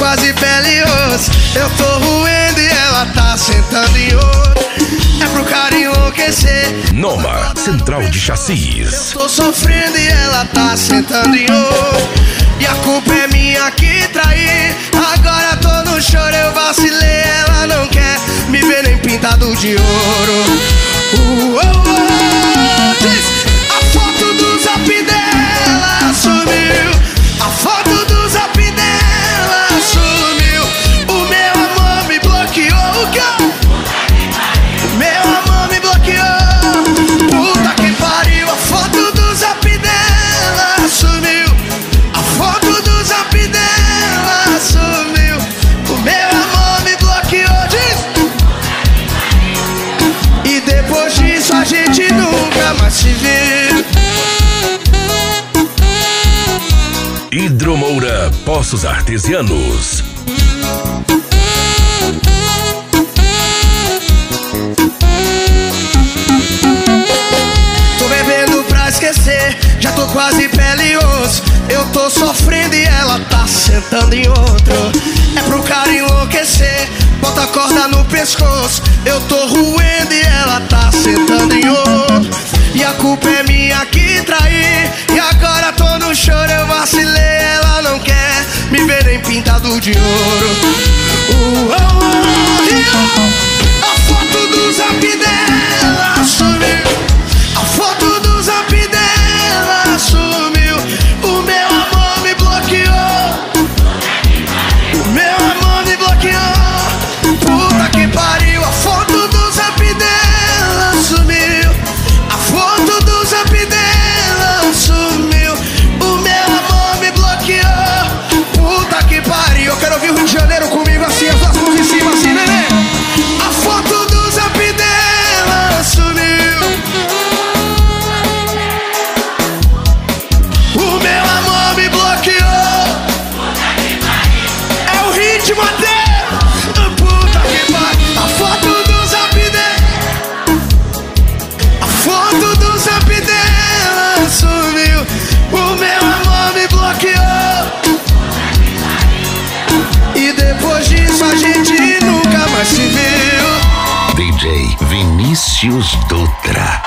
quase pele e osso. Eu tô roendo e ela tá sentando em outro. É pro cara enlouquecer. Noma, Central de Chassis. Eu tô sofrendo e ela tá sentando em outro. E a culpa é minha que traí. Agora tô no choro, eu vacilei. Ela não quer me ver nem pintado de ouro. A foto do zap dela sumiu. A foto do zap dela sumiu. O meu amor me bloqueou. O quê? Meu amor me bloqueou. Puta que pariu. A foto do zap dela sumiu. A foto do zap dela sumiu. O meu amor me bloqueou. E depois disso a gente nunca mais se viu. Hidromoura, Poços Artesianos. Tô bebendo pra esquecer, já tô quase pele e osso. Eu tô sofrendo e ela tá sentando em outro. É pro cara enlouquecer, bota a corda no pescoço. Eu tô roendo e ela tá sentando em outro. E a culpa é minha que traí. E agora tô no choro, eu vacilei. Ela não quer me ver nem pintado de ouro. A foto do zap dela sumiu. A foto do zap dela sumiu. O meu amor me bloqueou. O meu amor me bloqueou. Puta que pariu. A foto do zap dela sumiu. A foto do zap dela sumiu. O meu amor me bloqueou. Puta que pariu. Eu quero ouvir o Rio de Janeiro comigo assim, as duas mãos em cima assim, neném. A foto do zap dela sumiu. O meu amor me bloqueou. É o ritmo até. Puta que pariu. A foto do zap dela. A foto do zap dela sumiu. O meu amor me bloqueou. E depois disso a gente nunca mais se viu. DJ Vinícius Dutra.